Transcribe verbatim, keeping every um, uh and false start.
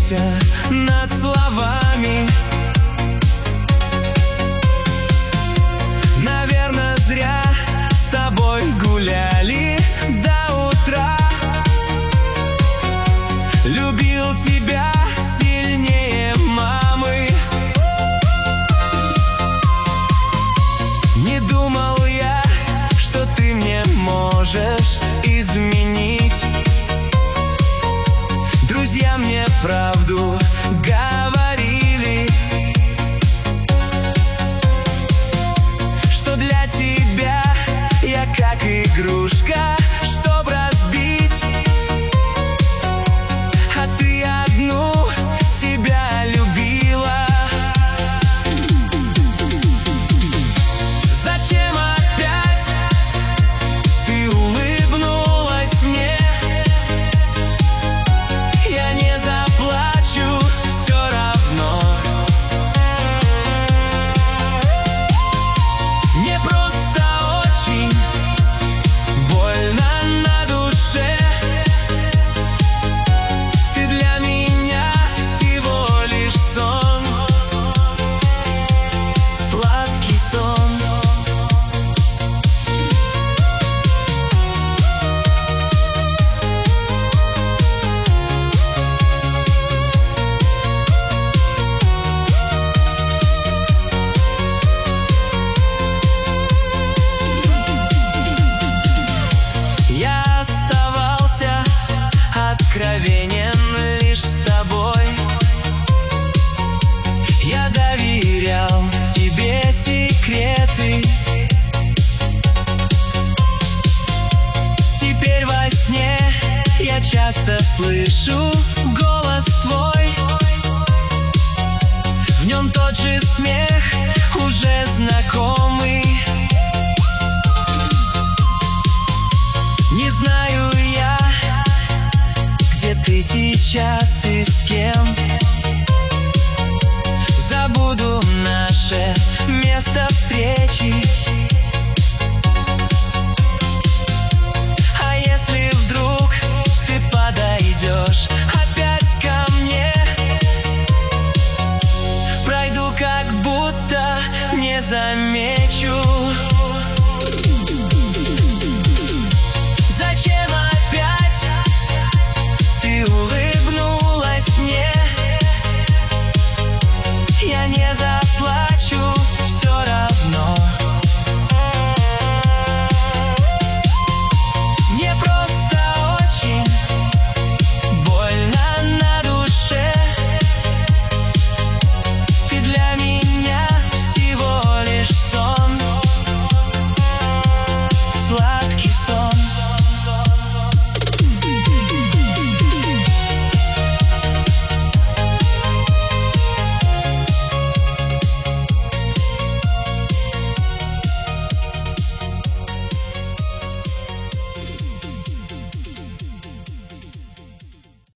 смейся над словами. Наверное, зря с тобой гуляли до утра. Любил тебя сильнее мамы. Не думал я, что ты мне можешь изменить. Друзья мне правду говорили, что для тебя я как игрушка, чтоб разбить. А ты одну себя любила. Зачем опять ты улыбнулась мне? Я не заплачу все равно. Мне просто очень больно на душе. Ты для меня всего лишь сон, сладкий сон. Я оставался откровенен лишь с тобой. Я доверял тебе секреты. Теперь во сне я часто слышу голос твой. В нем тот же смех, уже знакомый. Не знаю я, где ты сейчас и с кем. Забуду наше место встречи.